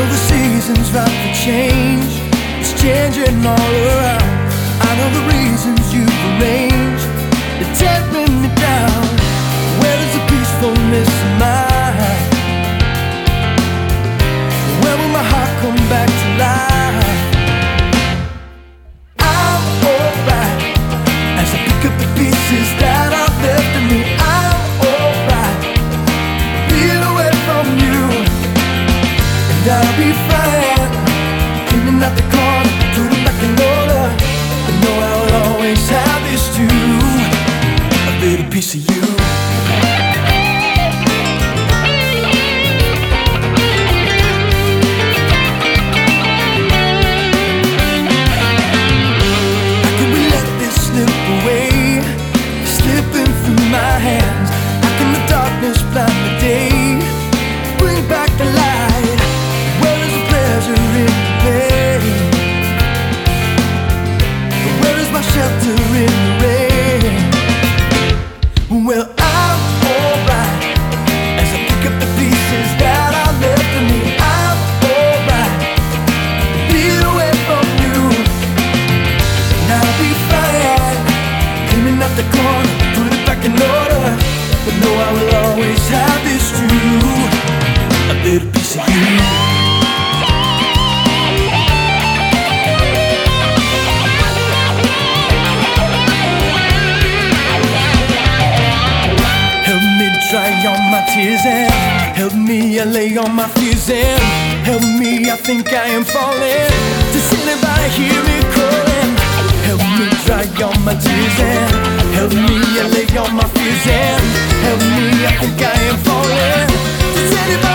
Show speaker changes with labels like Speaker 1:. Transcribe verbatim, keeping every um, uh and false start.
Speaker 1: know the season's right for change. It's changing all around. I know the reasons you've arranged. They're tearing me down. Where is the peacefulness of mine? When will my heart come back to life? I'm alright as I pick up the pieces that are left of me. I'm alright being away from you, and I'll be fine cleaning out the corner, putting back in order. But know I will always have this too, a little piece of you. My hands, how can the darkness blind the day? Bring back the light. Where is the pleasure in the pain? Where is my shelter in the rain? Well, I'm alright as I pick up the pieces that are left of me. I'm alright being away from you, and I'll be fine cleaning up the corner, put it back in order. But know I will always have this too, a little piece of you. Help me dry all my tears and help me allay all my fears and help me, I think I am falling. Does anybody hear me calling? Help me dry all my tears and help me allay all my fears and help me, I think I am falling. Does anybody